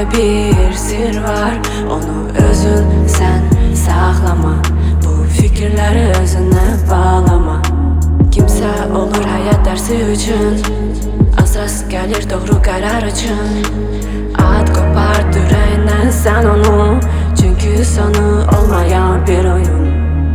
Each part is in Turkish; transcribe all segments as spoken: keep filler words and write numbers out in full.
bir sir var, onu özün sen saklama. Bu fikirleri özüne bağlama. Kimse olur hayat dersi üçün, asas gelir doğru karar için. At kopart yüreğinden sen onu, çünkü sonu olmayan bir oyun.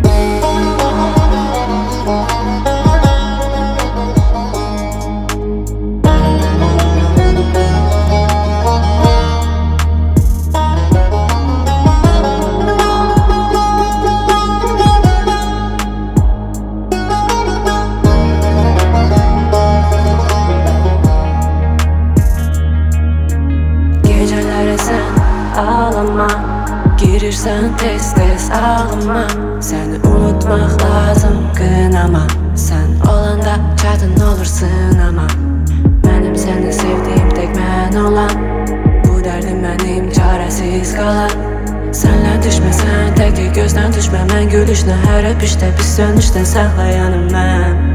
Geceleri sen ağlama, girirsen tez tez ağlama. Seni unutmak lazım kınama. Sen olanda çatın olursun ama benim seni sevdiğim tek ben olan. Bu derdim benim çaresiz kalan. Senle düşmesen tek gözden düşmem, ben gülüşle her öpüşte bir sönüşten saklayanım ben.